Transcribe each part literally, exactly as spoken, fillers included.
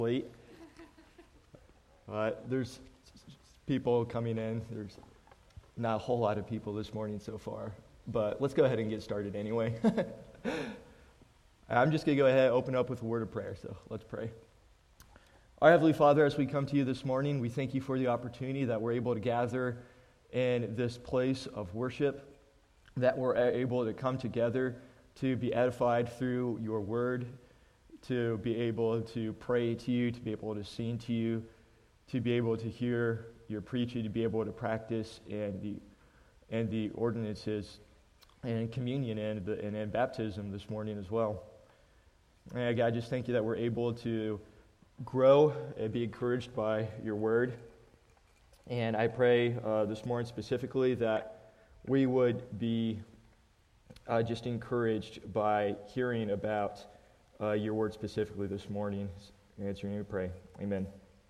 late. Uh, there's people coming in. There's not a whole lot of people this morning so far, but let's go ahead and get started anyway. I'm just going to go ahead and open up with a word of prayer, so let's pray. Our Heavenly Father, as we come to you this morning, we thank you for the opportunity that we're able to gather in this place of worship, that we're able to come together to be edified through your word, to be able to pray to you, to be able to sing to you, to be able to hear your preaching, to be able to practice and the and the ordinances and communion and the, and, and baptism this morning as well. And God, just thank you that we're able to grow and be encouraged by your word. And I pray uh, this morning specifically that we would be uh, just encouraged by hearing about uh, your word specifically this morning. In your name we pray. Amen.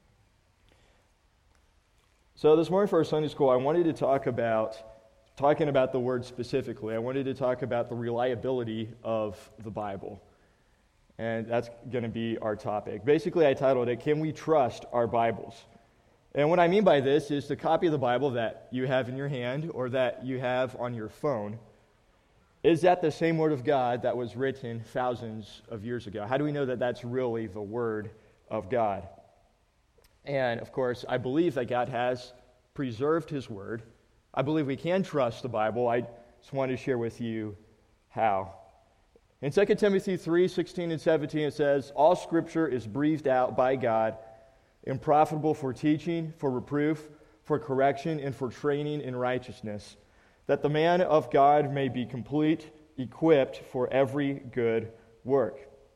So this morning for our Sunday school, I wanted to talk about, talking about the word specifically, I wanted to talk about the reliability of the Bible. And that's going to be our topic. Basically, I titled it, Can We Trust Our Bibles? And what I mean by this is the copy of the Bible that you have in your hand or that you have on your phone. Is that the same Word of God that was written thousands of years ago? How do we know that that's really the Word of God? And, of course, I believe that God has preserved His Word. I believe we can trust the Bible. I just wanted to share with you how. In Second Timothy three, sixteen and seventeen, it says, All Scripture is breathed out by God and profitable for teaching, for reproof, for correction, and for training in righteousness, that the man of God may be complete, equipped for every good work.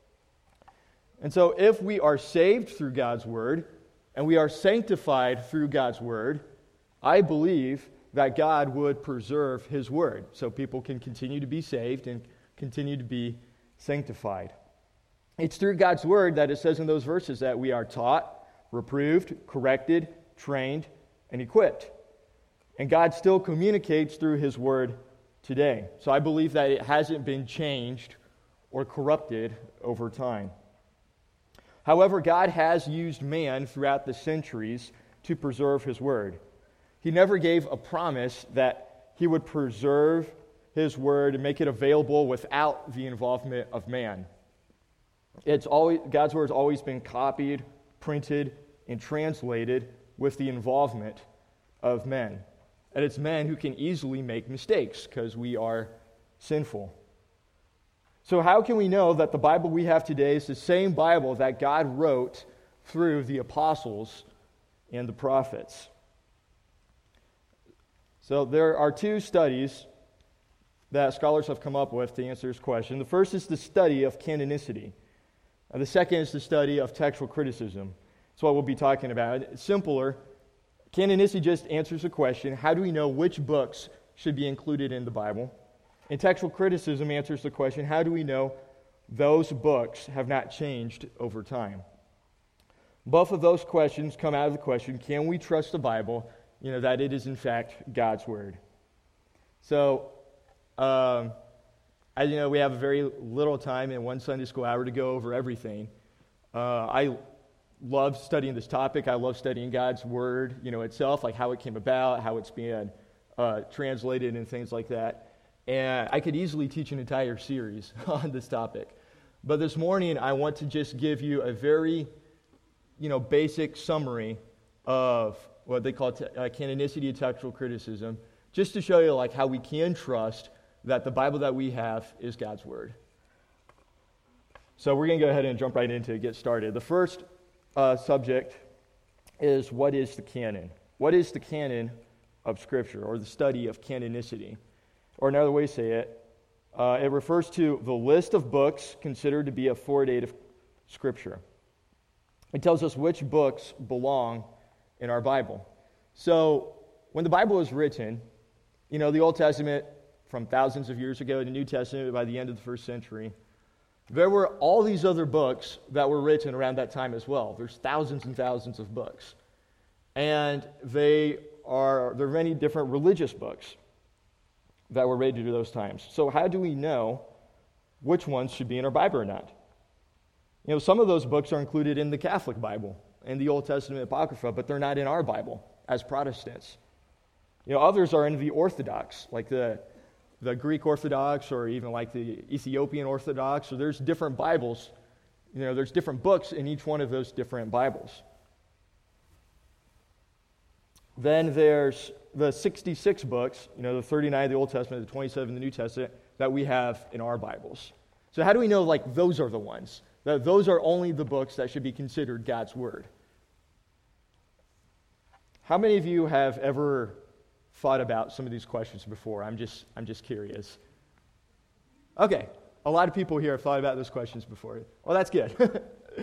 And so if we are saved through God's Word, and we are sanctified through God's Word, I believe that God would preserve His Word so people can continue to be saved and continue to be sanctified. It's through God's Word that it says in those verses that we are taught, reproved, corrected, trained, and equipped. And God still communicates through His Word today. So I believe that it hasn't been changed or corrupted over time. However, God has used man throughout the centuries to preserve His Word. He never gave a promise that He would preserve His Word and make it available without the involvement of man. It's always God's Word has always been copied, printed, and translated with the involvement of men. And it's men who can easily make mistakes because we are sinful. So how can we know that the Bible we have today is the same Bible that God wrote through the apostles and the prophets? So there are two studies that scholars have come up with to answer this question. The first is the study of canonicity. And the second is the study of textual criticism. That's what we'll be talking about. It's simpler. Canonicity just answers the question, how do we know which books should be included in the Bible? And textual criticism answers the question, how do we know those books have not changed over time? Both of those questions come out of the question, can we trust the Bible, you know, that it is in fact God's Word? So, um, as you know, we have a very little time in one Sunday school hour to go over everything. Uh, I love studying this topic. I love studying God's Word, you know, itself, like how it came about, how it's being uh, translated and things like that. And I could easily teach an entire series on this topic. But this morning, I want to just give you a very, you know, basic summary of what they call te- uh, canonicity and textual criticism, just to show you like how we can trust that the Bible that we have is God's Word. So we're going to go ahead and jump right into it, get started. The first uh, subject is what is the canon? What is the canon of Scripture, or the study of canonicity? Or another way to say it, uh, it refers to the list of books considered to be authoritative Scripture. It tells us which books belong in our Bible. So when the Bible was written, you know, the Old Testament from thousands of years ago, the New Testament by the end of the first century, there were all these other books that were written around that time as well. There's thousands and thousands of books. And they are, there are many different religious books that were written to those times. So how do we know which ones should be in our Bible or not? You know, some of those books are included in the Catholic Bible and the Old Testament Apocrypha, but they're not in our Bible as Protestants. You know, others are in the Orthodox, like the, the Greek Orthodox or even like the Ethiopian Orthodox. So there's different Bibles. You know, there's different books in each one of those different Bibles. Then there's the sixty-six books, you know, the thirty-nine of the Old Testament, the twenty-seven of the New Testament, that we have in our Bibles. So how do we know, like, those are the ones? That those are only the books that should be considered God's Word? How many of you have ever thought about some of these questions before? I'm just, I'm just curious. Okay, a lot of people here have thought about those questions before. Well, that's good.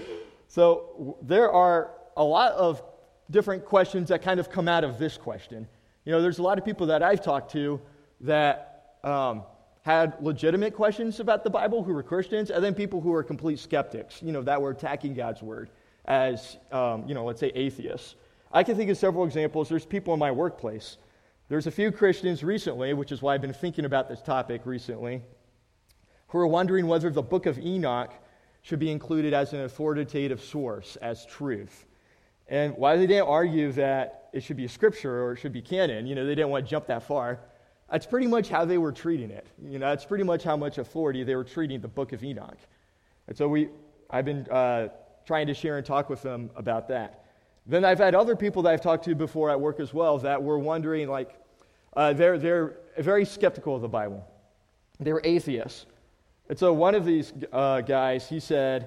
So w- there are a lot of different questions that kind of come out of this question. You know, there's a lot of people that I've talked to that um, had legitimate questions about the Bible who were Christians, and then people who were complete skeptics, you know, that were attacking God's Word as, um, you know, let's say atheists. I can think of several examples. There's people in my workplace. There's a few Christians recently, which is why I've been thinking about this topic recently, who are wondering whether the book of Enoch should be included as an authoritative source, as truth. And why they didn't argue that it should be a scripture or it should be canon, you know, they didn't want to jump that far. That's pretty much how they were treating it. You know, that's pretty much how much authority they were treating the book of Enoch. And so we, I've been uh, trying to share and talk with them about that. Then I've had other people that I've talked to before at work as well that were wondering, like, uh, they're they're very skeptical of the Bible. They were atheists. And so one of these uh, guys, he said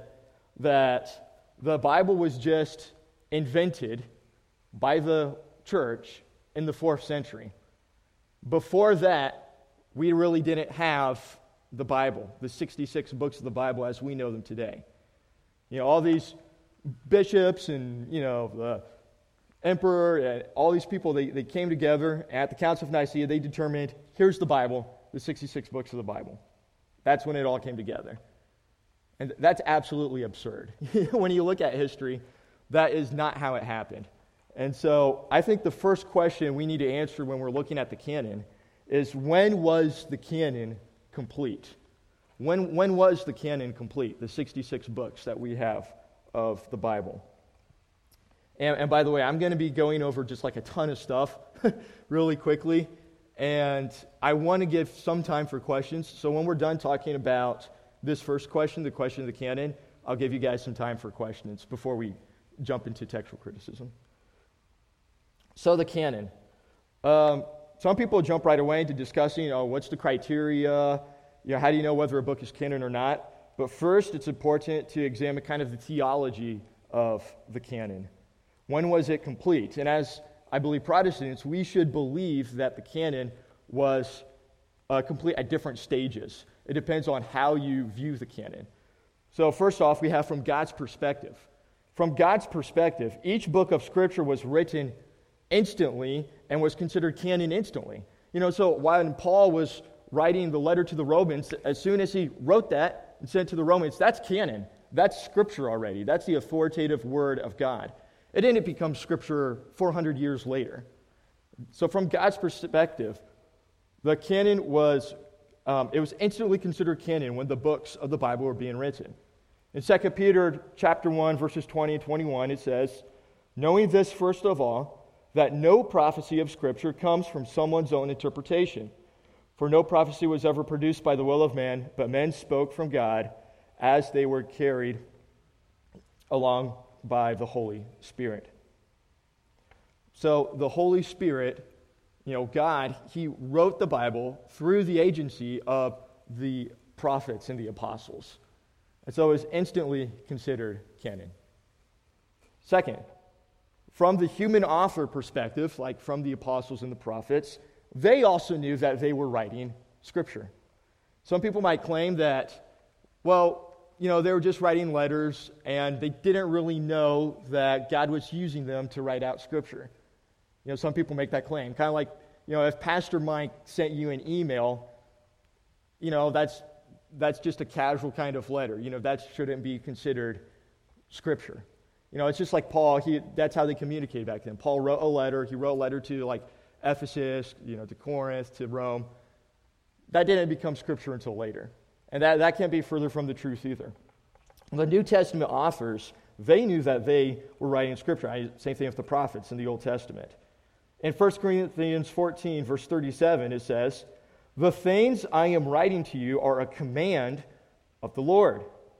that the Bible was just invented by the church in the fourth century. Before that, we really didn't have the Bible, the sixty-six books of the Bible as we know them today. You know, all these bishops and, you know, the emperor, and all these people, they, they came together at the Council of Nicaea. They determined, here's the Bible, the sixty-six books of the Bible. That's when it all came together. And that's absolutely absurd. When you look at history, that is not how it happened. And so I think the first question we need to answer when we're looking at the canon is, when was the canon complete? When, when was the canon complete, the sixty-six books that we have of the Bible? And, and by the way, I'm going to be going over just like a ton of stuff really quickly, and I want to give some time for questions. So when we're done talking about this first question, the question of the canon, I'll give you guys some time for questions before we jump into textual criticism. So the canon. Um, some people jump right away into discussing, oh, what's the criteria? You know, how do you know whether a book is canon or not? But first, it's important to examine kind of the theology of the canon. When was it complete? And as I believe Protestants, we should believe that the canon was uh, complete at different stages. It depends on how you view the canon. So first off, we have from God's perspective. From God's perspective, each book of Scripture was written instantly and was considered canon instantly. You know, so when Paul was writing the letter to the Romans, as soon as he wrote that and sent it to the Romans, that's canon. That's Scripture already. That's the authoritative Word of God. It didn't become Scripture four hundred years later. So from God's perspective, the canon was, um, it was instantly considered canon when the books of the Bible were being written. In Second Peter chapter one, verses twenty and twenty-one, it says, knowing this first of all, that no prophecy of Scripture comes from someone's own interpretation. For no prophecy was ever produced by the will of man, but men spoke from God as they were carried along by the Holy Spirit. So the Holy Spirit, you know, God, He wrote the Bible through the agency of the prophets and the apostles. And so it was instantly considered canon. Second, from the human author perspective, like from the apostles and the prophets, they also knew that they were writing Scripture. Some people might claim that, well, you know, they were just writing letters and they didn't really know that God was using them to write out Scripture. You know, some people make that claim. Kind of like, you know, if Pastor Mike sent you an email, you know, that's that's just a casual kind of letter. You know, that shouldn't be considered Scripture. You know, it's just like Paul, he that's how they communicated back then. Paul wrote a letter. He wrote a letter to, like, Ephesus, you know, to Corinth, to Rome. That didn't become Scripture until later. And that, that can't be further from the truth either. The New Testament authors, they knew that they were writing Scripture. I, same thing with the prophets in the Old Testament. In First Corinthians fourteen, verse thirty-seven, it says, "The things I am writing to you are a command of the Lord."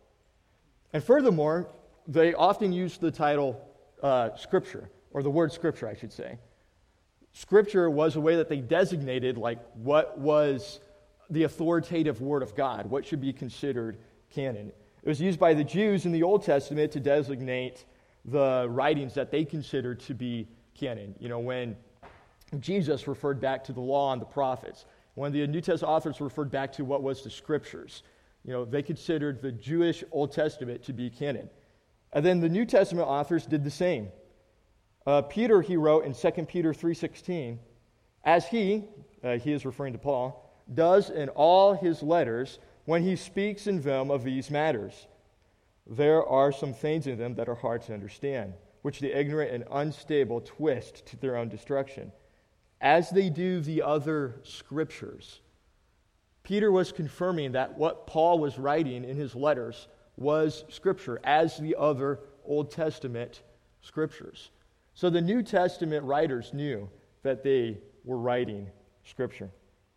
And furthermore, they often use the title uh, Scripture, or the word Scripture, I should say. Scripture was a way that they designated like what was the authoritative Word of God, what should be considered canon. It was used by the Jews in the Old Testament to designate the writings that they considered to be canon. You know, when Jesus referred back to the law and the prophets, when the New Testament authors referred back to what was the Scriptures, you know, they considered the Jewish Old Testament to be canon. And then the New Testament authors did the same. Uh, Peter, he wrote in Second Peter three sixteen, as he, uh, he is referring to Paul, does in all his letters when he speaks in them of these matters. There are some things in them that are hard to understand, which the ignorant and unstable twist to their own destruction, as they do the other Scriptures. Peter was confirming that what Paul was writing in his letters was Scripture, as the other Old Testament Scriptures. So the New Testament writers knew that they were writing Scripture.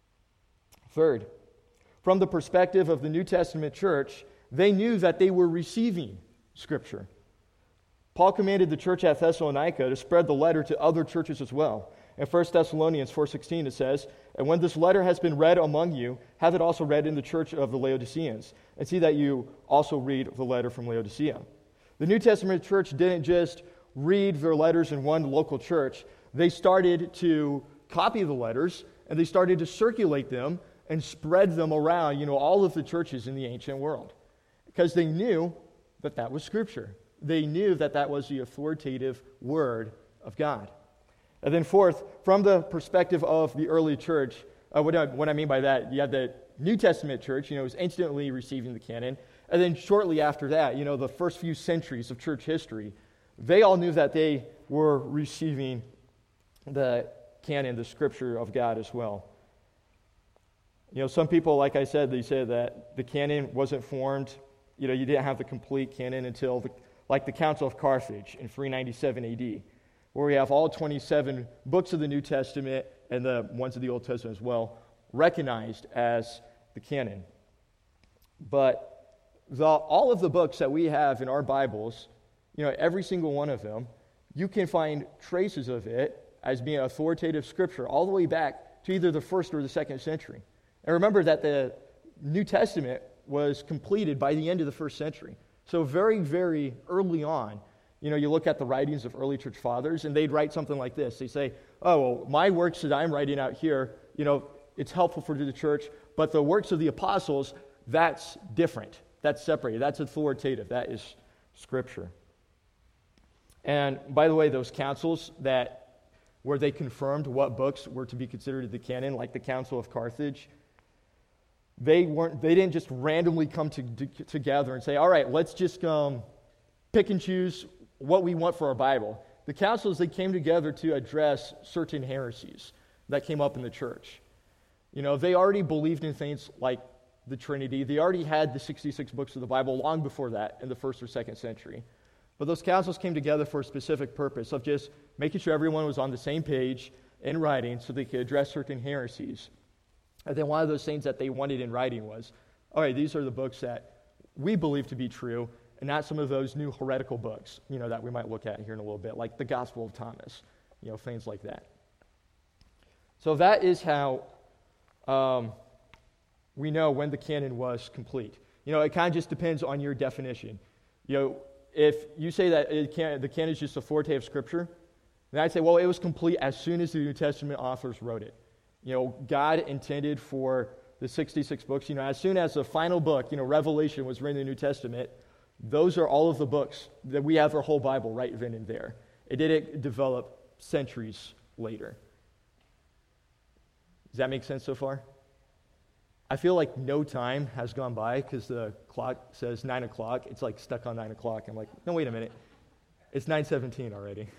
Third, from the perspective of the New Testament church, they knew that they were receiving Scripture. Paul commanded the church at Thessalonica to spread the letter to other churches as well. In First Thessalonians four sixteen it says, "And when this letter has been read among you, have it also read in the church of the Laodiceans, and see that you also read the letter from Laodicea." The New Testament church didn't just read their letters in one local church. They started to copy the letters, and they started to circulate them and spread them around, you know, all of the churches in the ancient world. Because they knew that that was Scripture. They knew that that was the authoritative Word of God. And then fourth, from the perspective of the early church, uh, what, I, what I mean by that, you have the New Testament church, you know, was instantly receiving the canon. And then shortly after that, you know, the first few centuries of church history, they all knew that they were receiving the canon, the Scripture of God as well. You know, some people, like I said, they said that the canon wasn't formed, you know, you didn't have the complete canon until, the, like the Council of Carthage in three ninety-seven A D, where we have all twenty-seven books of the New Testament and the ones of the Old Testament as well, recognized as the canon. But the, all of the books that we have in our Bibles, you know, every single one of them, you can find traces of it as being authoritative Scripture all the way back to either the first or the second century. And remember that the New Testament was completed by the end of the first century. So very, very early on, you know, you look at the writings of early church fathers, and they'd write something like this. They say, oh, well, my works that I'm writing out here, you know, it's helpful for the church, but the works of the apostles, that's different. That's separated. That's authoritative. That is Scripture. And by the way, those councils that where they confirmed what books were to be considered the canon, like the Council of Carthage, they weren't. They didn't just randomly come to, to, together and say, all right, let's just um, pick and choose what we want for our Bible. The councils, they came together to address certain heresies that came up in the church. You know, they already believed in things like the Trinity. They already had the sixty-six books of the Bible long before that in the first or second century. But those councils came together for a specific purpose of just making sure everyone was on the same page in writing so they could address certain heresies. And then one of those things that they wanted in writing was, all right, these are the books that we believe to be true, and not some of those new heretical books, you know, that we might look at here in a little bit, like the Gospel of Thomas, you know, things like that. So that is how um, we know when the canon was complete. You know, it kind of just depends on your definition. You know, if you say that it can, the canon is just authoritative Scripture, then I'd say, well, it was complete as soon as the New Testament authors wrote it. You know, God intended for the sixty-six books, you know, as soon as the final book, you know, Revelation was written in the New Testament, those are all of the books that we have our whole Bible right then and there. It didn't develop centuries later. Does that make sense so far? I feel like no time has gone by because the clock says nine o'clock. It's like stuck on nine o'clock. I'm like, no, wait a minute. It's nine seventeen already.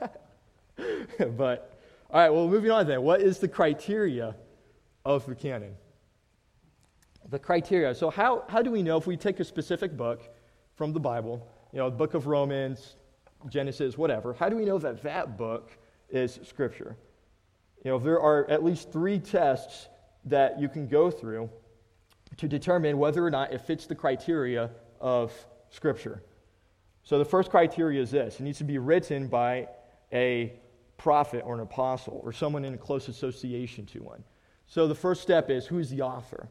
But, all right, well, moving on then. What is the criteria of the canon? The criteria. So how, how do we know if we take a specific book, from the Bible, you know, the book of Romans, Genesis, whatever, how do we know that that book is Scripture? You know, there are at least three tests that you can go through to determine whether or not it fits the criteria of Scripture. So the first criteria is this: it needs to be written by a prophet or an apostle or someone in close association to one. So the first step is, who is the author?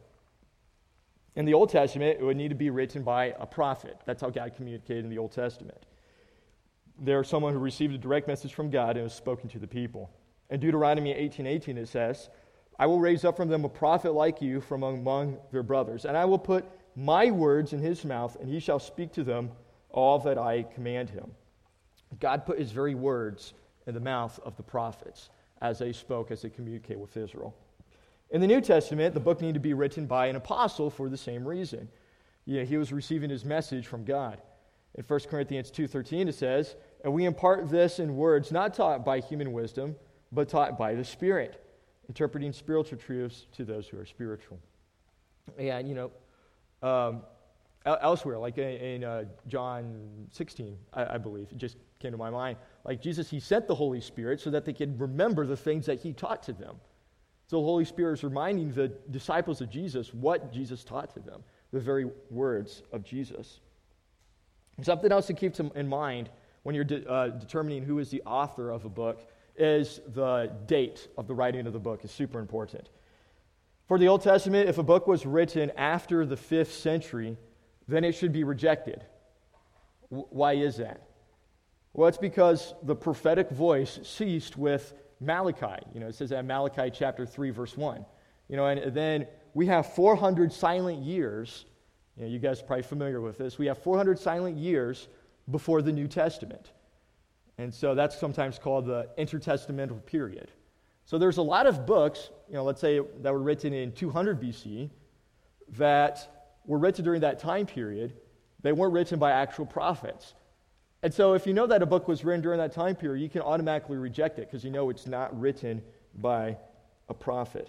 In the Old Testament, it would need to be written by a prophet. That's how God communicated in the Old Testament. There's someone who received a direct message from God and was spoken to the people. In Deuteronomy eighteen eighteen, it says, I will raise up from them a prophet like you from among their brothers, and I will put my words in his mouth, and he shall speak to them all that I command him. God put his very words in the mouth of the prophets as they spoke, as they communicate with Israel. In the New Testament, the book needed to be written by an apostle for the same reason. Yeah, he was receiving his message from God. In First Corinthians two thirteen, it says, and we impart this in words not taught by human wisdom, but taught by the Spirit, interpreting spiritual truths to those who are spiritual. And, you know, um, elsewhere, like in, in uh, John sixteen, I, I believe, it just came to my mind, like Jesus, he sent the Holy Spirit so that they could remember the things that he taught to them. So the Holy Spirit is reminding the disciples of Jesus what Jesus taught to them, the very words of Jesus. Something else to keep in mind when you're de- uh, determining who is the author of a book is the date of the writing of the book is super important. For the Old Testament, if a book was written after the fifth century, then it should be rejected. W- why is that? Well, it's because the prophetic voice ceased with Malachi. You know, it says that in Malachi chapter three, verse one. You know, and then we have four hundred silent years. You know, you guys are probably familiar with this. We have four hundred silent years before the New Testament. And so that's sometimes called the intertestamental period. So there's a lot of books, you know, let's say that were written in two hundred B C that were written during that time period. They weren't written by actual prophets. And so if you know that a book was written during that time period, you can automatically reject it because you know it's not written by a prophet.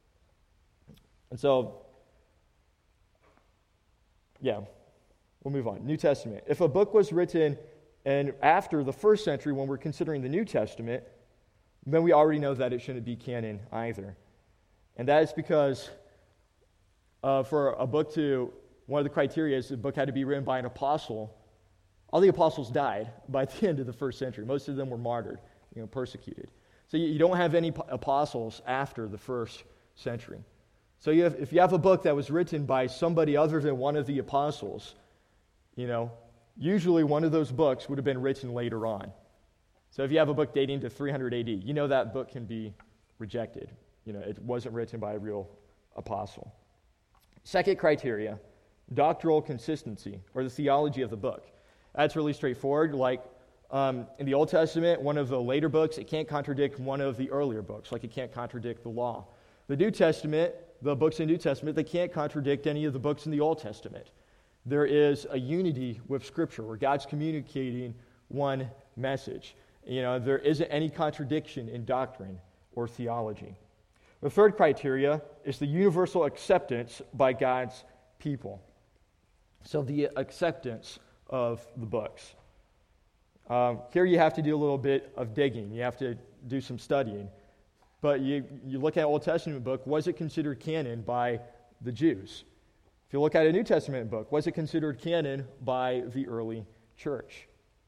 And so, yeah, we'll move on. New Testament. If a book was written and after the first century, when we're considering the New Testament, then we already know that it shouldn't be canon either. And that is because uh, for a book to, one of the criteria is the book had to be written by an apostle. All the apostles died by the end of the first century. Most of them were martyred, you know, persecuted. So you, you don't have any apostles after the first century. So you have, if you have a book that was written by somebody other than one of the apostles, you know, usually one of those books would have been written later on. So if you have a book dating to three hundred A D, you know that book can be rejected. You know, it wasn't written by a real apostle. Second criteria, doctrinal consistency, or the theology of the book. That's really straightforward. Like um, in the Old Testament, one of the later books, it can't contradict one of the earlier books, like it can't contradict the law. The New Testament, the books in the New Testament, they can't contradict any of the books in the Old Testament. There is a unity with Scripture where God's communicating one message. You know, there isn't any contradiction in doctrine or theology. The third criteria is the universal acceptance by God's people. So the acceptance of the books. Um, here you have to do a little bit of digging. You have to do some studying. But you, you look at an Old Testament book, was it considered canon by the Jews? If you look at a New Testament book, was it considered canon by the early church?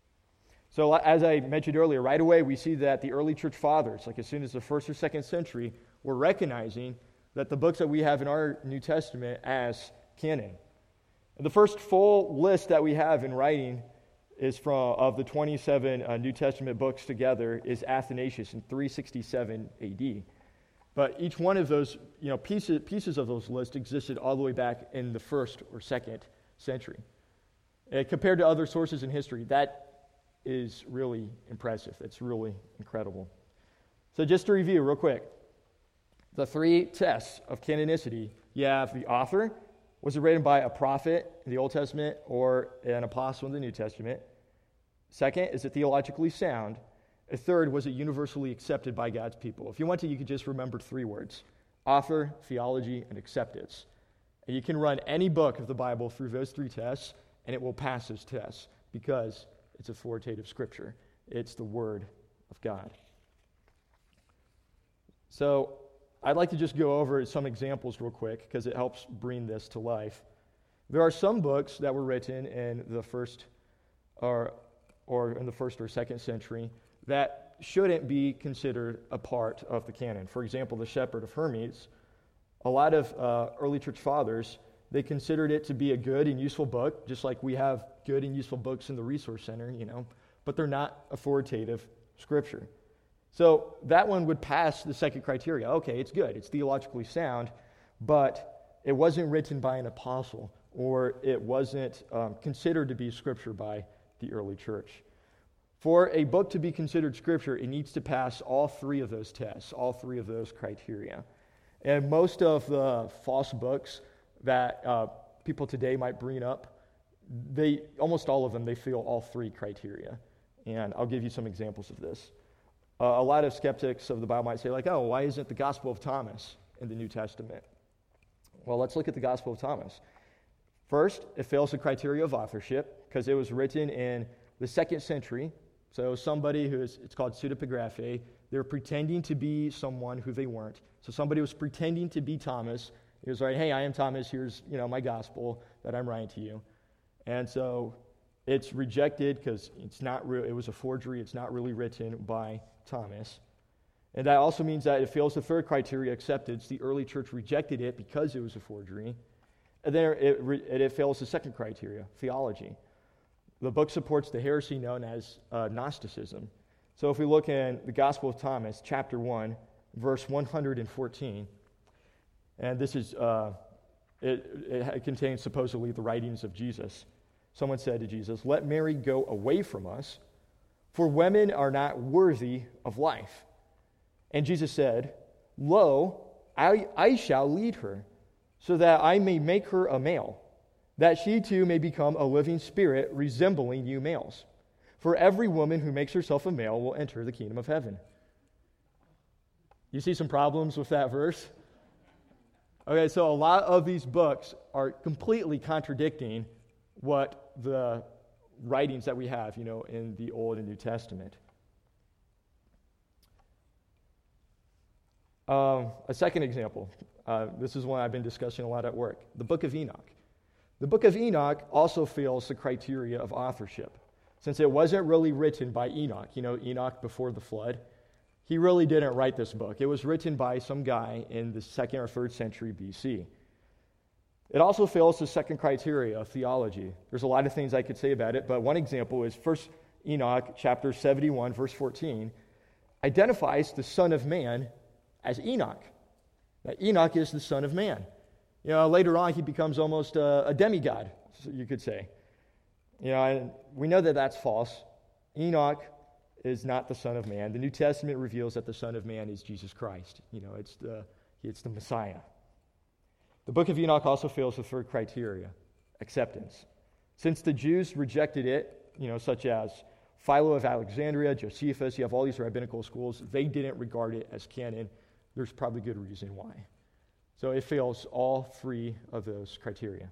So as I mentioned earlier, right away we see that the early church fathers, like as soon as the first or second century, were recognizing that the books that we have in our New Testament as canon. And the first full list that we have in writing is from of the twenty-seven uh, New Testament books together is Athanasius in three sixty-seven A D. But each one of those, you know, pieces pieces of those lists existed all the way back in the first or second century. And compared to other sources in history, that is really impressive. It's really incredible. So just to review real quick, the three tests of canonicity, you have the author. Was it written by a prophet in the Old Testament or an apostle in the New Testament? Second, is it theologically sound? A third, was it universally accepted by God's people? If you want to, you could just remember three words: author, theology, and acceptance. And you can run any book of the Bible through those three tests, and it will pass those tests because it's authoritative Scripture. It's the Word of God. So I'd like to just go over some examples real quick because it helps bring this to life. There are some books that were written in the first or, or in the first or second century that shouldn't be considered a part of the canon. For example, the Shepherd of Hermes. A lot of uh, early church fathers, they considered it to be a good and useful book, just like we have good and useful books in the Resource Center, you know, but they're not authoritative Scripture. So that one would pass the second criteria. Okay, it's good, it's theologically sound, but it wasn't written by an apostle, or it wasn't um, considered to be Scripture by the early church. For a book to be considered Scripture, it needs to pass all three of those tests, all three of those criteria. And most of the false books that uh, people today might bring up, they almost all of them, they fail all three criteria. And I'll give you some examples of this. Uh, a lot of skeptics of the Bible might say, like, oh, why isn't the Gospel of Thomas in the New Testament? Well, let's look at the Gospel of Thomas. First, it fails the criteria of authorship because it was written in the second century. So somebody who is, it's called pseudepigraphe, they're pretending to be someone who they weren't. So somebody was pretending to be Thomas. He was like, hey, I am Thomas, here's, you know, my gospel that I'm writing to you. And so it's rejected because it's not real. It was a forgery. It's not really written by Thomas. And that also means that it fails the third criteria, acceptance. The early church rejected it because it was a forgery. And then it, it fails the second criteria, theology. The book supports the heresy known as uh, Gnosticism. So if we look in the Gospel of Thomas, chapter one, verse one hundred fourteen, and this is, uh, it, it contains supposedly the writings of Jesus. Someone said to Jesus, "Let Mary go away from us, for women are not worthy of life." And Jesus said, "Lo, I, I shall lead her, so that I may make her a male, that she too may become a living spirit resembling you males. For every woman who makes herself a male will enter the kingdom of heaven." You see some problems with that verse? Okay, so a lot of these books are completely contradicting what the writings that we have, you know, in the Old and New Testament. Um, a second example, uh, this is one I've been discussing a lot at work, the Book of Enoch. The Book of Enoch also fails the criteria of authorship, since it wasn't really written by Enoch. You know, Enoch before the flood. He really didn't write this book. It was written by some guy in the second or third century B C. It also fails the second criteria of theology. There's a lot of things I could say about it, but one example is First Enoch chapter seventy-one, verse fourteen, identifies the Son of Man as Enoch. That Enoch is the Son of Man. You know, later on he becomes almost a, a demigod, you could say. You know, and we know that that's false. Enoch is not the Son of Man. The New Testament reveals that the Son of Man is Jesus Christ. You know, it's the it's the Messiah. The Book of Enoch also fails the third criteria, acceptance. Since the Jews rejected it, you know, such as Philo of Alexandria, Josephus, you have all these rabbinical schools, they didn't regard it as canon. There's probably good reason why. So it fails all three of those criteria.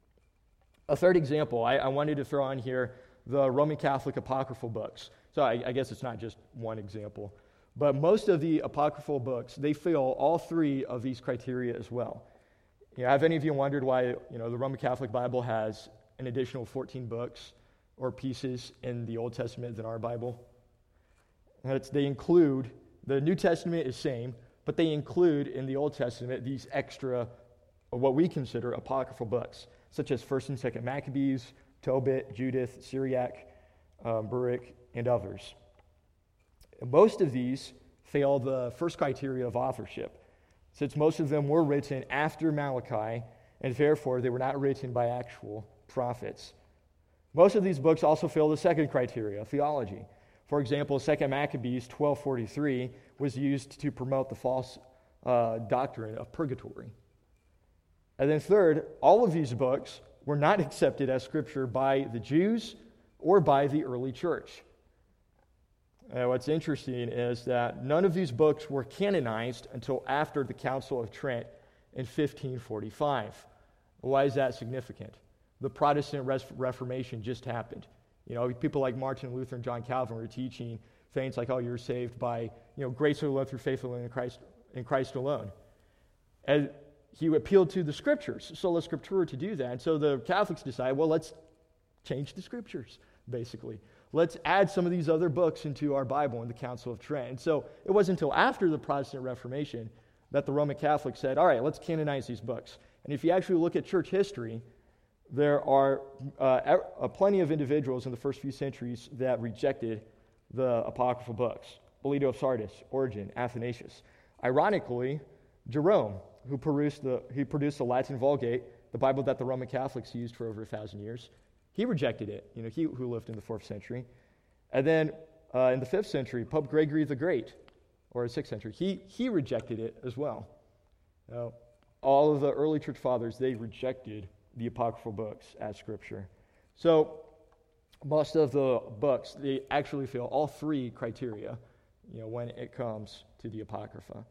A third example, I, I wanted to throw on here the Roman Catholic apocryphal books. So I, I guess it's not just one example. But most of the apocryphal books, they fail all three of these criteria as well. You know, have any of you wondered why, you know, the Roman Catholic Bible has an additional fourteen books or pieces in the Old Testament than our Bible? It's, they include, the New Testament is same, but they include in the Old Testament these extra, what we consider apocryphal books, such as First and Second Maccabees, Tobit, Judith, Syriac, um, Baruch, and others. Most of these fail the first criteria of authorship, since most of them were written after Malachi, and therefore they were not written by actual prophets. Most of these books also fail the second criteria, theology. For example, Second Maccabees twelve forty-three was used to promote the false uh, doctrine of purgatory. And then third, all of these books were not accepted as scripture by the Jews or by the early church. Uh, what's interesting is that none of these books were canonized until after the Council of Trent in fifteen forty-five. Why is that significant? the Protestant Res- Reformation just happened. You know, people like Martin Luther and John Calvin were teaching things like, oh, you're saved by, you know, grace alone through faith alone in Christ, in Christ alone. And he appealed to the scriptures, sola scriptura, to do that. And so the Catholics decided, well, let's change the scriptures, basically. Let's add some of these other books into our Bible in the Council of Trent. And so it wasn't until after the Protestant Reformation that the Roman Catholics said, all right, let's canonize these books. And if you actually look at church history, there are uh, uh, plenty of individuals in the first few centuries that rejected the apocryphal books. Belito of Sardis, Origen, Athanasius. Ironically, Jerome, who produced the, he produced the Latin Vulgate, the Bible that the Roman Catholics used for over a thousand years, he rejected it, you know, he who lived in the fourth century. And then uh, in the fifth century, Pope Gregory the Great, or the sixth century, he, he rejected it as well. Now, all of the early church fathers, they rejected the apocryphal books as scripture. So most of the books, they actually fail all three criteria, you know, when it comes to the Apocrypha.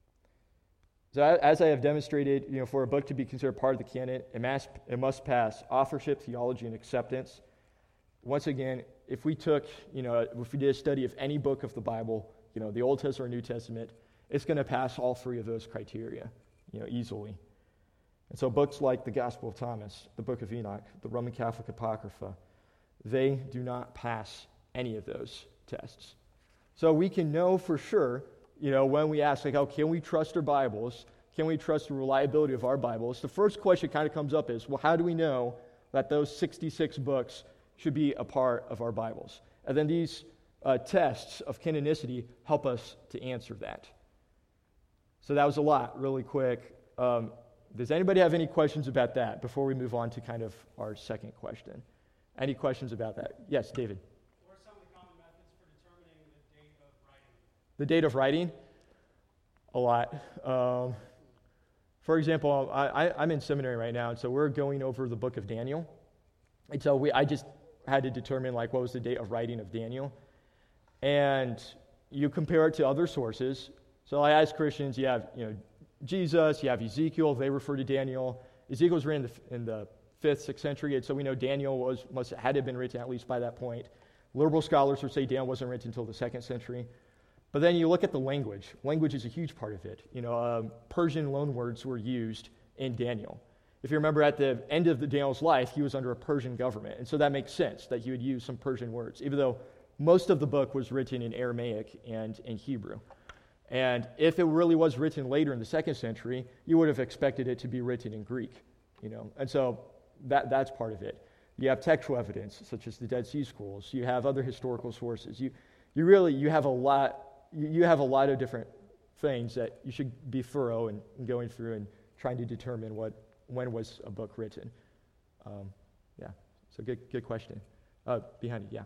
So as I have demonstrated, you know, for a book to be considered part of the canon, it must, it must pass authorship, theology, and acceptance. Once again, if we took, you know, if we did a study of any book of the Bible, you know, the Old Testament or New Testament, it's going to pass all three of those criteria, you know, easily. And so books like the Gospel of Thomas, the Book of Enoch, the Roman Catholic Apocrypha, they do not pass any of those tests. So we can know for sure, you know, when we ask, like, oh, can we trust our Bibles? Can we trust the reliability of our Bibles? The first question kind of comes up is, well, how do we know that those sixty-six books should be a part of our Bibles? And then these uh, tests of canonicity help us to answer that. So that was a lot, really quick. Um, does anybody have any questions about that before we move on to kind of our second question? Any questions about that? Yes, David. What are some of the common methods for determining the date of writing? The date of writing? A lot. Um, for example, I, I, I'm in seminary right now, and so we're going over the book of Daniel. And so we, I just had to determine, like, what was the date of writing of Daniel. And you compare it to other sources. So I ask Christians, you have, you know, Jesus, you have Ezekiel, they refer to Daniel. Ezekiel was written in the, in the fifth, sixth century, and so we know Daniel was must had to have been written at least by that point. Liberal scholars would say Daniel wasn't written until the second century. But then you look at the language. Language is a huge part of it. You know, um, Persian loanwords were used in Daniel. If you remember, at the end of the Daniel's life, he was under a Persian government, and so that makes sense that he would use some Persian words, even though most of the book was written in Aramaic and in Hebrew. And if it really was written later in the second century, you would have expected it to be written in Greek, you know. And so that that's part of it. You have textual evidence, such as the Dead Sea Scrolls. You have other historical sources. You you really you have a lot you have a lot of different things that you should be thorough in, in going through and trying to determine what when was a book written. Um, yeah. So good good question. Uh, behind it, yeah.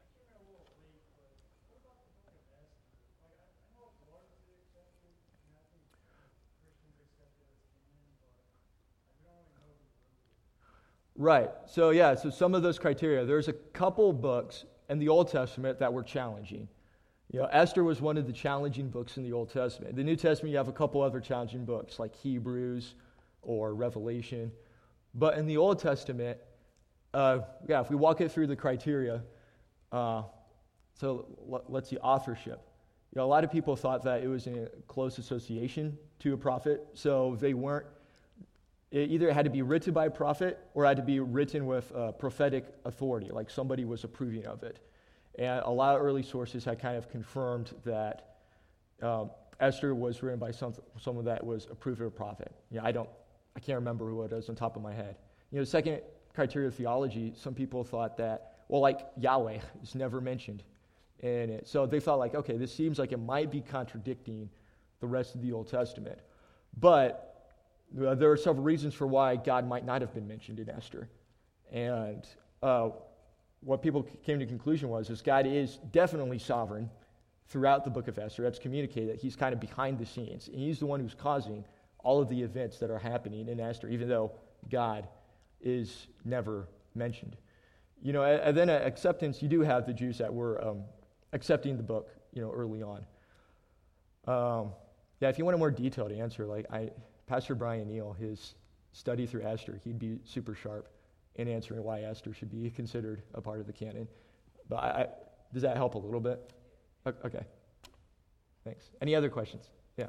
Right. So, yeah, so some of those criteria, there's a couple books in the Old Testament that were challenging. You know, Esther was one of the challenging books in the Old Testament. The New Testament, you have a couple other challenging books like Hebrews or Revelation. But in the Old Testament, uh, yeah, if we walk it through the criteria, uh, so l- let's see, authorship. You know, a lot of people thought that it was in a close association to a prophet, so they weren't. It either had to be written by a prophet or had to be written with uh, prophetic authority, like somebody was approving of it. And a lot of early sources had kind of confirmed that um, Esther was written by some, someone that was approved of a prophet. You know, I don't, I can't remember who it is on top of my head. You know, the second criteria of theology, some people thought that, well, like Yahweh is never mentioned in it. So they thought like, okay, this seems like it might be contradicting the rest of the Old Testament. But Uh, there are several reasons for why God might not have been mentioned in Esther. And uh, what people came to the conclusion was, is God is definitely sovereign throughout the book of Esther. That's communicated that he's kind of behind the scenes. And he's the one who's causing all of the events that are happening in Esther, even though God is never mentioned. You know, and then at acceptance, you do have the Jews that were um, accepting the book, you know, early on. Um, yeah, if you want a more detailed answer, like I... Pastor Brian Neal, his study through Esther, he'd be super sharp in answering why Esther should be considered a part of the canon. But I, I, does that help a little bit? O- Okay. Thanks. Any other questions? Yeah.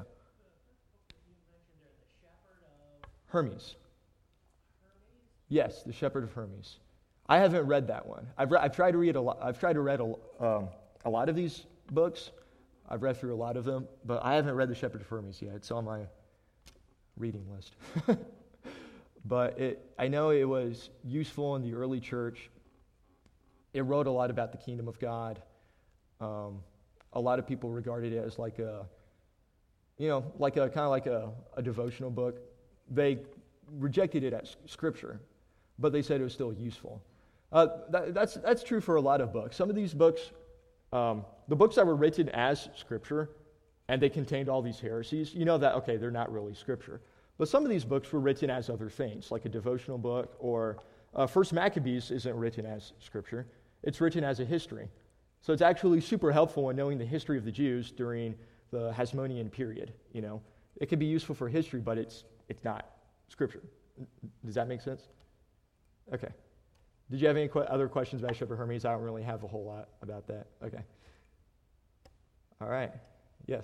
Hermes. Yes, the Shepherd of Hermes. I haven't read that one. I've, re- I've tried to read a lot. I've tried to read a, um, a lot of these books. I've read through a lot of them, but I haven't read the Shepherd of Hermes yet. It's on my reading list. But it, I know it was useful in the early church. It wrote a lot about the kingdom of God. Um, a lot of people regarded it as like a, you know, like a kind of like a, a devotional book. They rejected it as scripture, but they said it was still useful. Uh, that, that's that's true for a lot of books. Some of these books, um, the books that were written as scripture, and they contained all these heresies, you know that, okay, they're not really scripture. But some of these books were written as other things, like a devotional book, or uh, First Maccabees isn't written as scripture. It's written as a history. So it's actually super helpful in knowing the history of the Jews during the Hasmonean period, you know. It can be useful for history, but it's it's not scripture. Does that make sense? Okay. Did you have any qu- other questions about Shepherd Hermes? I don't really have a whole lot about that. Okay. All right. Yes.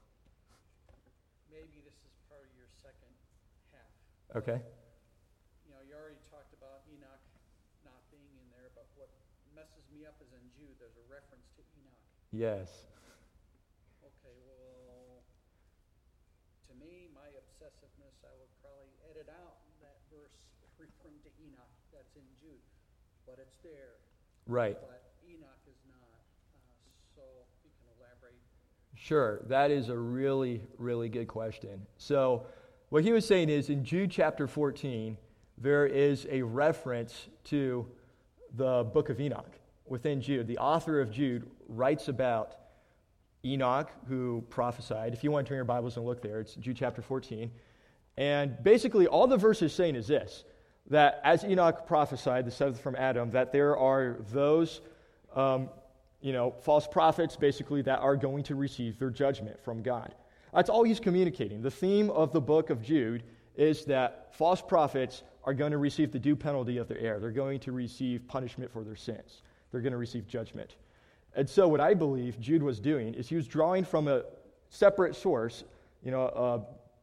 Maybe this is part of your second half. Okay. You know, you already talked about Enoch not being in there, but what messes me up is in Jude, there's a reference to Enoch. Yes. Okay, well, to me, my obsessiveness, I would probably edit out that verse referring to Enoch that's in Jude, but it's there. Right. But Enoch is not. Uh, so you can elaborate. Sure. That is a really, really good question. So what he was saying is in Jude chapter fourteen, there is a reference to the book of Enoch within Jude. The author of Jude writes about Enoch, who prophesied. If you want to turn your Bibles and look there, it's Jude chapter fourteen. And basically all the verse is saying is this, that as Enoch prophesied, the seventh from Adam, that there are those, um, you know, false prophets basically that are going to receive their judgment from God. That's all he's communicating. The theme of the book of Jude is that false prophets are going to receive the due penalty of their error. They're going to receive punishment for their sins. They're going to receive judgment. And so what I believe Jude was doing is he was drawing from a separate source, you know, uh,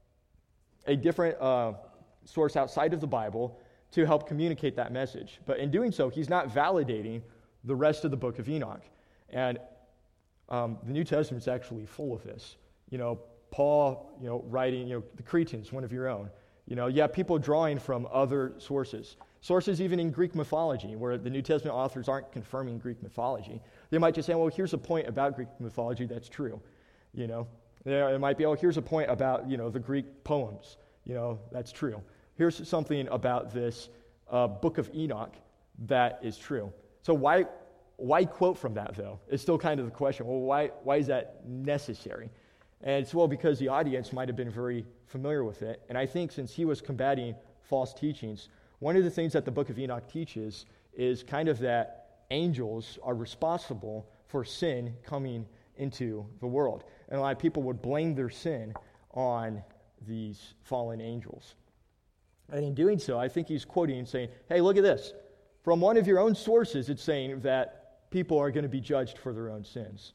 a different uh, source outside of the Bible to help communicate that message. But in doing so, he's not validating the rest of the book of Enoch. And um, the New Testament's actually full of this. You know, Paul, you know, writing, you know, the Cretans, one of your own. You know, you have people drawing from other sources. Sources even in Greek mythology, where the New Testament authors aren't confirming Greek mythology. They might just say, well, here's a point about Greek mythology that's true. You know, it might be, oh, here's a point about, you know, the Greek poems. You know, that's true. Here's something about this uh, book of Enoch that is true. So why why quote from that, though? It's still kind of the question. Well, why why is that necessary? And it's, well, because the audience might have been very familiar with it. And I think since he was combating false teachings, one of the things that the book of Enoch teaches is kind of that angels are responsible for sin coming into the world. And a lot of people would blame their sin on these fallen angels. And in doing so, I think he's quoting and saying, hey, look at this. From one of your own sources, it's saying that people are going to be judged for their own sins.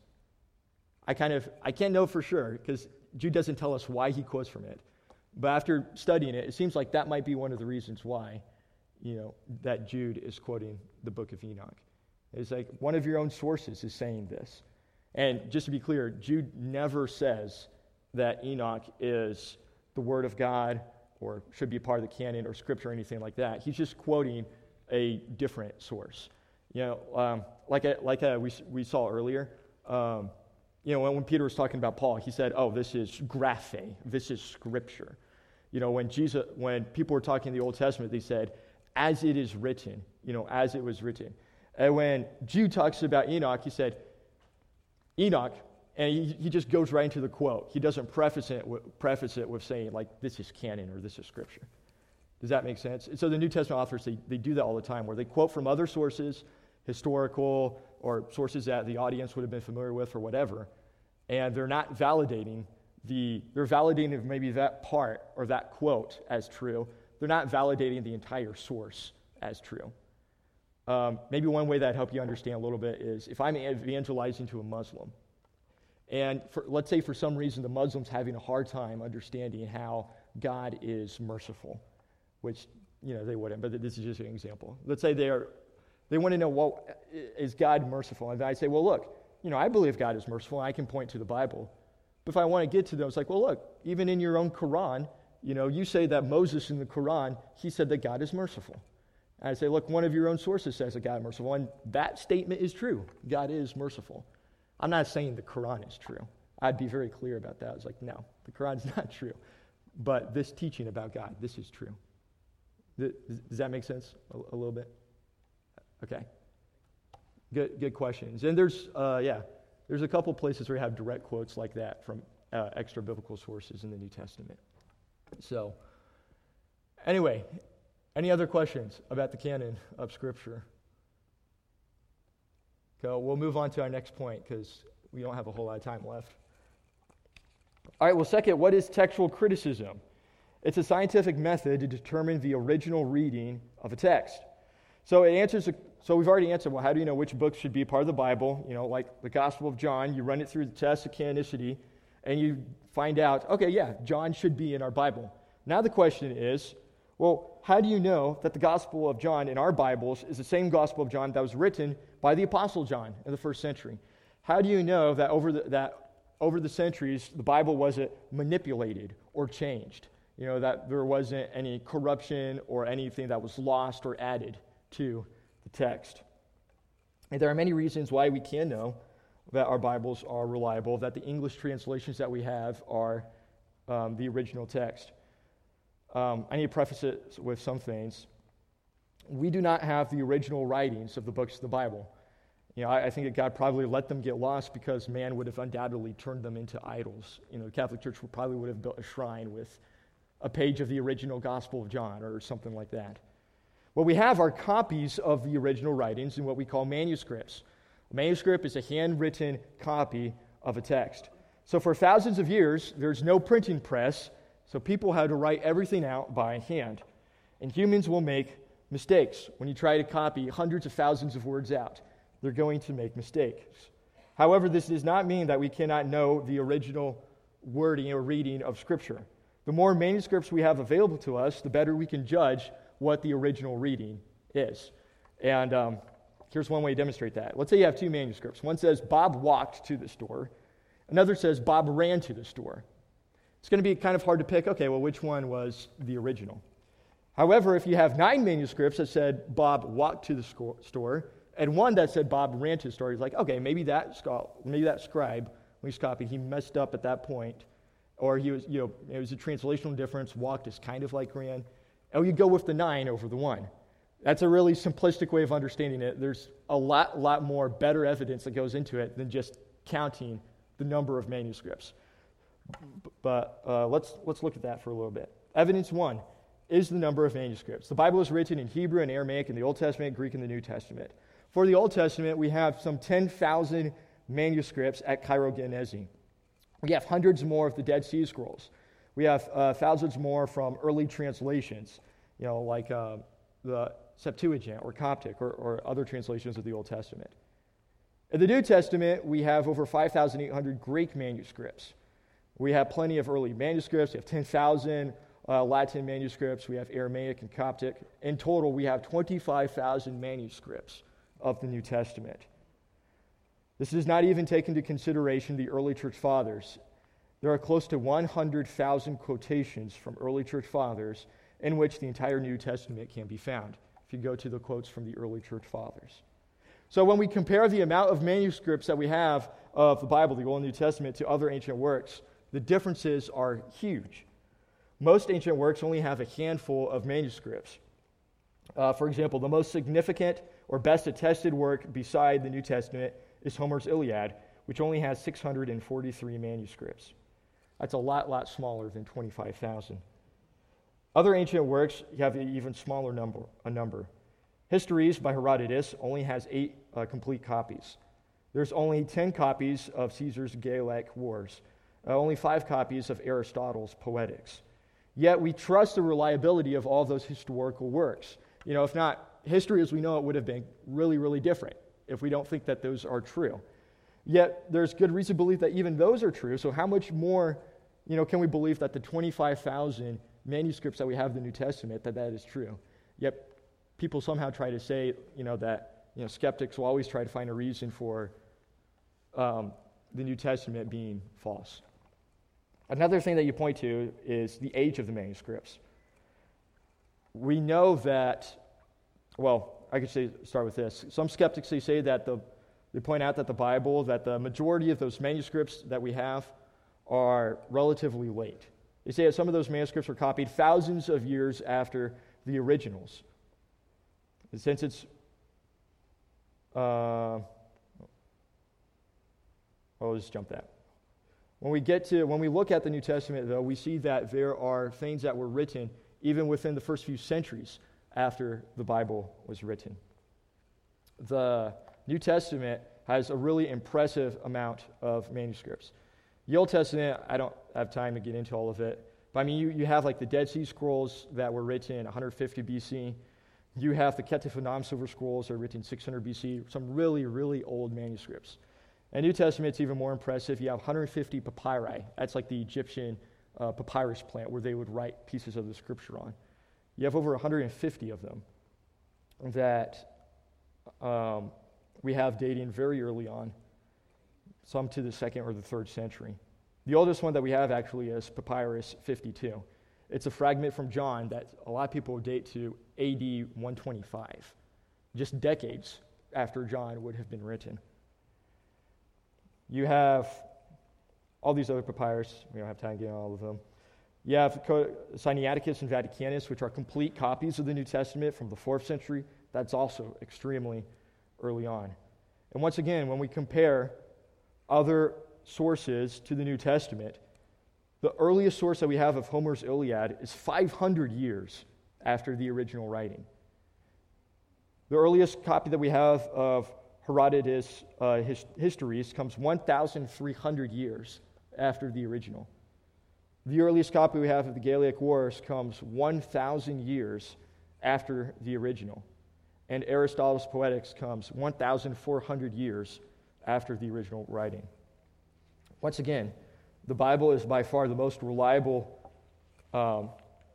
I kind of, I can't know for sure because Jude doesn't tell us why he quotes from it. But after studying it, it seems like that might be one of the reasons why, you know, that Jude is quoting the book of Enoch. It's like one of your own sources is saying this. And just to be clear, Jude never says that Enoch is the Word of God or should be part of the canon or Scripture or anything like that. He's just quoting a different source. You know, um, like a, like a, we we saw earlier, um, you know, when, when Peter was talking about Paul, he said, "Oh, this is graphe, this is Scripture." You know, when Jesus, when people were talking in the Old Testament, they said, "As it is written," you know, as it was written. And when Jude talks about Enoch, he said, "Enoch." And he, he just goes right into the quote. He doesn't preface it, with, preface it with saying, like, this is canon or this is Scripture. Does that make sense? And so the New Testament authors, they, they do that all the time, where they quote from other sources, historical, or sources that the audience would have been familiar with or whatever, and they're not validating the, they're validating maybe that part or that quote as true. They're not validating the entire source as true. Um, maybe one way that help you understand a little bit is if I'm evangelizing to a Muslim, and for, let's say for some reason the Muslim's having a hard time understanding how God is merciful, which, you know, they wouldn't, but this is just an example. Let's say they are, they want to know, well, is God merciful? And I say, well, look, you know, I believe God is merciful, and I can point to the Bible. But if I want to get to them, it's like, well, look, even in your own Quran, you know, you say that Moses in the Quran, he said that God is merciful. And I say, look, one of your own sources says that God is merciful, and that statement is true. God is merciful. I'm not saying the Quran is true. I'd be very clear about that. I was like, no, the Quran's not true. But this teaching about God, this is true. Does that make sense a, a little bit? Okay. Good good questions. And there's, uh, yeah, there's a couple places where you have direct quotes like that from uh, extra biblical sources in the New Testament. So, anyway, any other questions about the canon of Scripture? So we'll move on to our next point because we don't have a whole lot of time left. All right, well, second, what is textual criticism? It's a scientific method to determine the original reading of a text. So it answers. A, so we've already answered. Well, how do you know which books should be a part of the Bible? You know, like the Gospel of John. You run it through the test of canonicity, and you find out, okay, yeah, John should be in our Bible. Now the question is, well, how do you know that the Gospel of John in our Bibles is the same Gospel of John that was written by the Apostle John in the first century? How do you know that over the, that over the centuries the Bible wasn't manipulated or changed? You know, that there wasn't any corruption or anything that was lost or added to the text. And there are many reasons why we can know that our Bibles are reliable, that the English translations that we have are um, the original text. Um, I need to preface it with some things. We do not have the original writings of the books of the Bible. You know, I, I think that God probably let them get lost because man would have undoubtedly turned them into idols. You know, the Catholic Church would probably would have built a shrine with a page of the original Gospel of John or something like that. What we have are copies of the original writings in what we call manuscripts. A manuscript is a handwritten copy of a text. So for thousands of years, there's no printing press, so people had to write everything out by hand. And humans will make mistakes. When you try to copy hundreds of thousands of words out, they're going to make mistakes. However, this does not mean that we cannot know the original wording or reading of Scripture. The more manuscripts we have available to us, the better we can judge what the original reading is. And um, here's one way to demonstrate that. Let's say you have two manuscripts. One says Bob walked to the store. Another says Bob ran to the store. It's going to be kind of hard to pick, okay, well, which one was the original? However, if you have nine manuscripts that said Bob walked to the sco- store and one that said Bob ran to the store, he's like, okay, maybe that sc- maybe that scribe, when he's copied, he messed up at that point. Or he was, you know, it was a translational difference. Walked is kind of like ran. And you go with the nine over the one. That's a really simplistic way of understanding it. There's a lot, lot more better evidence that goes into it than just counting the number of manuscripts. But uh, let's let's look at that for a little bit. Evidence one is the number of manuscripts. The Bible is written in Hebrew and Aramaic in the Old Testament, Greek in the New Testament. For the Old Testament, we have some ten thousand manuscripts at Cairo Genesi. We have hundreds more of the Dead Sea Scrolls. We have uh, thousands more from early translations, you know, like uh, the Septuagint or Coptic or, or other translations of the Old Testament. In the New Testament, we have over five thousand eight hundred Greek manuscripts. We have plenty of early manuscripts. We have ten thousand uh, Latin manuscripts. We have Aramaic and Coptic. In total, we have twenty-five thousand manuscripts of the New Testament. This does not even take into consideration the early church fathers. There are close to one hundred thousand quotations from early church fathers in which the entire New Testament can be found, if you go to the quotes from the early church fathers. So when we compare the amount of manuscripts that we have of the Bible, the Old and New Testament, to other ancient works, the differences are huge. Most ancient works only have a handful of manuscripts. Uh, for example, the most significant or best attested work beside the New Testament is Homer's Iliad, which only has six hundred forty-three manuscripts. That's a lot, lot smaller than twenty-five thousand. Other ancient works have an even smaller number. A number. Histories by Herodotus only has eight uh, complete copies. There's only ten copies of Caesar's Gallic Wars, uh, only five copies of Aristotle's Poetics. Yet we trust the reliability of all those historical works. You know, if not history as we know it would have been really, really different if we don't think that those are true. Yet there's good reason to believe that even those are true. So how much more, you know, can we believe that the twenty-five thousand manuscripts that we have in the New Testament, that that is true? Yet people somehow try to say, you know, that, you know, skeptics will always try to find a reason for um, the New Testament being false. Another thing that you point to is the age of the manuscripts. We know that, well, I could say start with this. Some skeptics, they say that the, they point out that the Bible, that the majority of those manuscripts that we have are relatively late. They say that some of those manuscripts were copied thousands of years after the originals. And since it's, uh, I'll just jump that. When we get to, when we look at the New Testament, though, we see that there are things that were written even within the first few centuries after the Bible was written. The New Testament has a really impressive amount of manuscripts. The Old Testament, I don't have time to get into all of it, but I mean, you, you have like the Dead Sea Scrolls that were written in one hundred fifty B C. You have the Ketef Hanam Silver Scrolls that are written in six hundred B C, some really, really old manuscripts. And New Testament's even more impressive. You have one hundred fifty papyri. That's like the Egyptian uh, papyrus plant where they would write pieces of the scripture on. You have over one hundred fifty of them that um, we have dating very early on, some to the second or the third century. The oldest one that we have actually is Papyrus fifty-two. It's a fragment from John that a lot of people date to A D one twenty-five, just decades after John would have been written. You have all these other papyrus. We don't have time to get into all of them. You have Sinaiticus and Vaticanus, which are complete copies of the New Testament from the fourth century. That's also extremely early on. And once again, when we compare other sources to the New Testament, the earliest source that we have of Homer's Iliad is five hundred years after the original writing. The earliest copy that we have of Herodotus' uh, his, histories comes one thousand three hundred years after the original. The earliest copy we have of the Gallic Wars comes one thousand years after the original. And Aristotle's Poetics comes one thousand four hundred years after the original writing. Once again, the Bible is by far the most reliable um,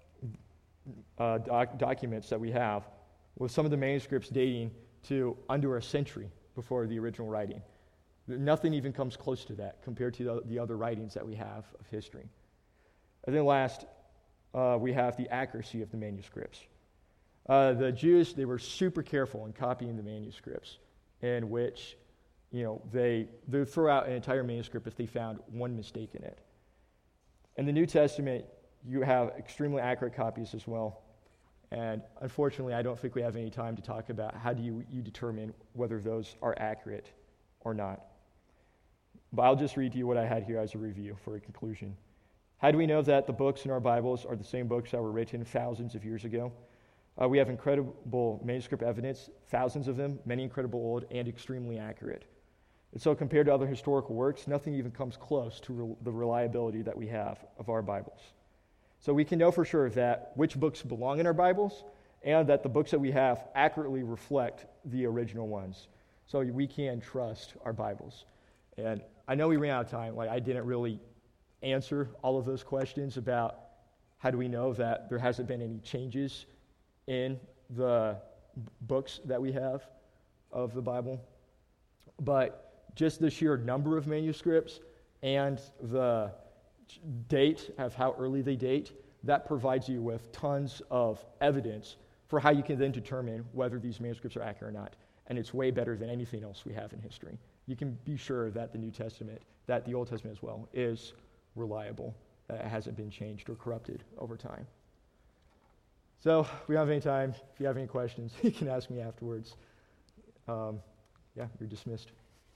uh, doc- documents that we have, with some of the manuscripts dating to under a century before the original writing. Nothing even comes close to that compared to the, the other writings that we have of history. And then last, uh, we have the accuracy of the manuscripts. Uh, the Jews, they were super careful in copying the manuscripts, in which, you know, they, they would throw out an entire manuscript if they found one mistake in it. In the New Testament, you have extremely accurate copies as well. And unfortunately, I don't think we have any time to talk about how do you, you determine whether those are accurate or not. But I'll just read to you what I had here as a review for a conclusion. How do we know that the books in our Bibles are the same books that were written thousands of years ago? Uh, we have incredible manuscript evidence, thousands of them, many incredible old, and extremely accurate. And so compared to other historical works, nothing even comes close to re- the reliability that we have of our Bibles. So we can know for sure that which books belong in our Bibles and that the books that we have accurately reflect the original ones. So we can trust our Bibles. And I know we ran out of time. Like, I didn't really answer all of those questions about how do we know that there hasn't been any changes in the books that we have of the Bible. But just the sheer number of manuscripts and the date of how early they date, that provides you with tons of evidence for how you can then determine whether these manuscripts are accurate or not. And it's way better than anything else we have in history. You can be sure that the New Testament, that the Old Testament as well, is reliable, that it hasn't been changed or corrupted over time. So if we don't have any time, if you have any questions, you can ask me afterwards. Um, yeah, you're dismissed.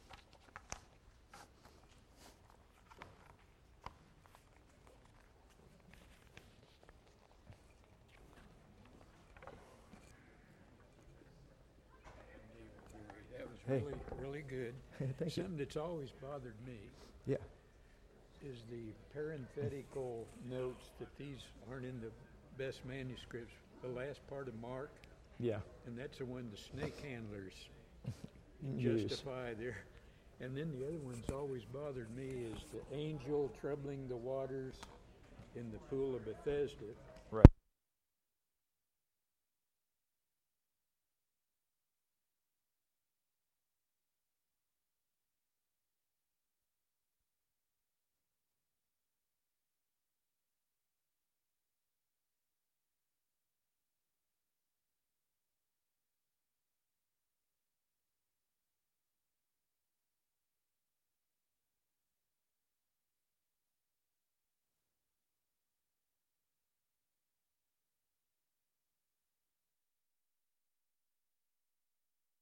That was Hey. really, really good. Thank you. Something that's always bothered me Yeah. is the parenthetical notes that these aren't in the best manuscripts. The last part of Mark, Yeah. and that's the one the snake handlers Use. justify there. And then the other one's always bothered me is the angel troubling the waters in the pool of Bethesda.